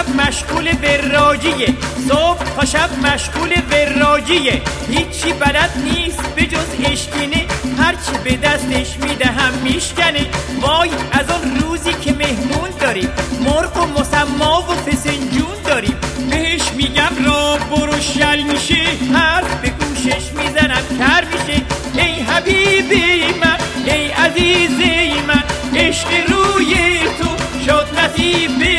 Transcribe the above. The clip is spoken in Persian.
مشغول وراجیه، صبح تا شب مشغول وراجیه. هیچی بلد نیست به جز اشکینه، هرچی به دستش میدهم میشکنه. وای از اون روزی که مهمون داریم، مرغ و مسما و فسنجون داریم. بهش میگم را برو شل میشه، حرف به گوشش میزنم کر میشه. ای حبیبی من، ای عزیزی من، عشق روی تو شد نصیب